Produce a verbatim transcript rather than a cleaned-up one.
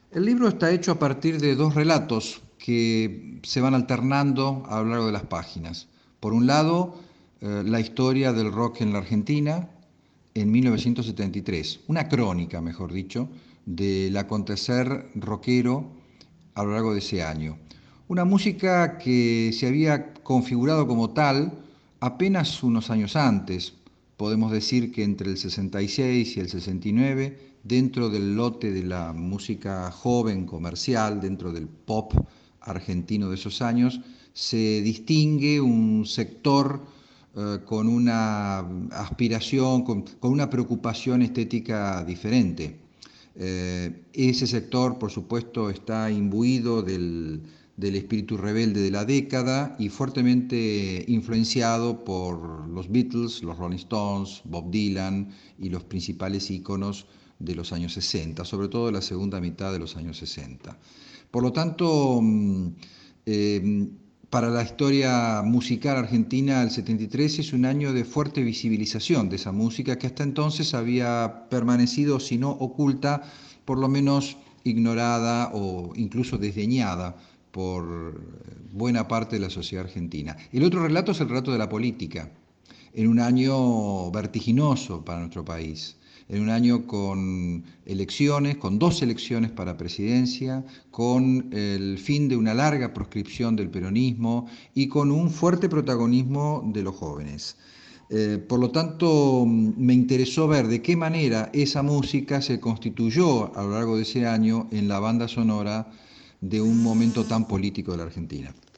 El libro está hecho a partir de dos relatos que se van alternando a lo largo de las páginas. Por un lado, eh, la historia del rock en la Argentina en mil novecientos setenta y tres, una crónica, mejor dicho, del acontecer rockero a lo largo de ese año. Una música que se había configurado como tal apenas unos años antes, podemos decir que entre el sesenta y seis y el sesenta y nueve, dentro del lote de la música joven, comercial, dentro del pop argentino de esos años, se distingue un sector eh, con una aspiración, con, con, una preocupación estética diferente. Eh, ese sector, por supuesto, está imbuido del, del espíritu rebelde de la década y fuertemente influenciado por los Beatles, los Rolling Stones, Bob Dylan y los principales íconos de los años sesenta, sobre todo de la segunda mitad de los años sesenta. Por lo tanto, eh, para la historia musical argentina, el setenta y tres es un año de fuerte visibilización de esa música que hasta entonces había permanecido, si no oculta, por lo menos ignorada o incluso desdeñada por buena parte de la sociedad argentina. El otro relato es el relato de la política, en un año vertiginoso para nuestro país, en un año con elecciones, con dos elecciones para presidencia, con el fin de una larga proscripción del peronismo y con un fuerte protagonismo de los jóvenes. Eh, por lo tanto, me interesó ver de qué manera esa música se constituyó a lo largo de ese año en la banda sonora de un momento tan político de la Argentina.